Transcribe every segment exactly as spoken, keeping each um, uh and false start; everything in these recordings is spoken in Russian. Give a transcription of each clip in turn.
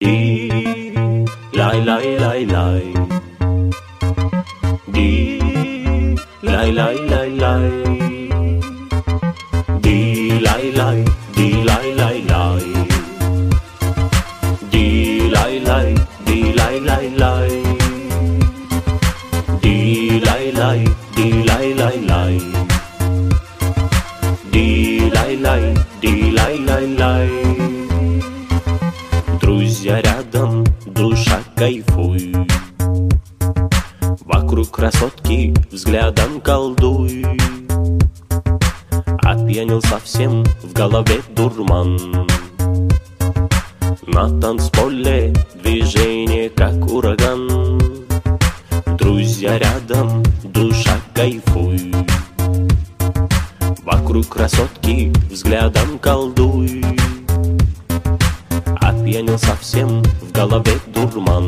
Di lay lay lay lay. Di lay lay lay lay. Di lay lay, di lay lay lay. Di lay lay, di lay lay lay. Di lay lay, di lay lay lay. Di lay lay, di lay lay lay. Друзья рядом, душа кайфуй. Вокруг красотки взглядом колдуй. Опьянел совсем, в голове дурман. На танцполе движение как ураган. Друзья рядом, душа кайфуй. Вокруг красотки взглядом колдуй. Опьянел совсем, в голове дурман.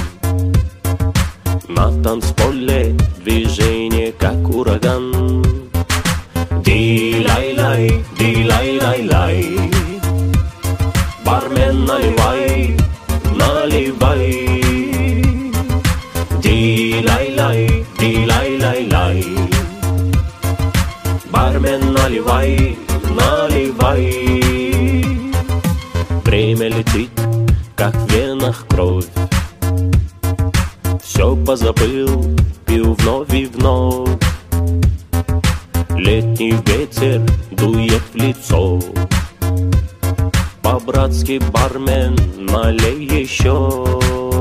На танцполе движение как ураган. Ди-лай-лай, ди-лай-лай-лай. Бармен, наливай, наливай. Ди-лай-лай, ди-лай-лай-лай. Бармен, наливай, наливай. Время летит, как в венах кровь. Все позабыл, пил вновь и вновь. Летний ветер дует в лицо. По-братски, бармен, налей еще.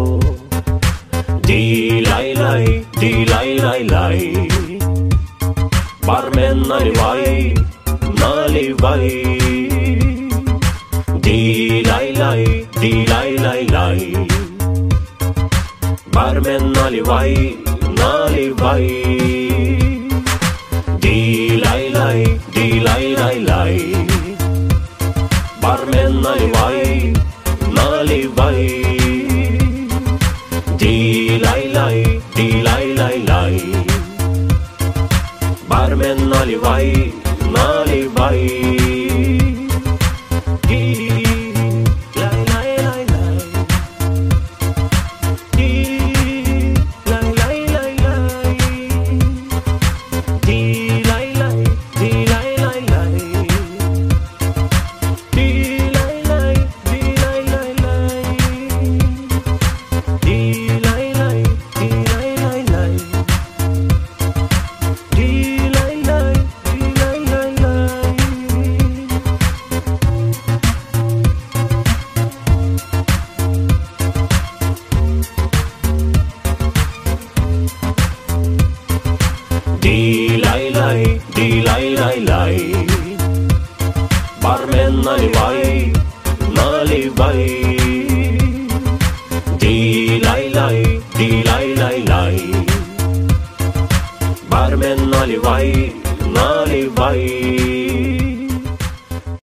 Ди-лай-лай, ди-лай-лай-лай. Бармен, наливай, наливай. Ди-лай-лай, ди-лай-лай-лай. Бармен, наливай, наливай. Ди-лай-лай, ди-лай-лай-лай. Бармен, наливай, наливай. Ди-лай-лай, ди-лай-лай-лай. Бармен, наливай, наливай. Ди-лай-лай, ди-лай-лай-лай. Бармен, наливай, наливай. Ди-лай-лай, ди-лай-лай-лай. Бармен, наливай, наливай.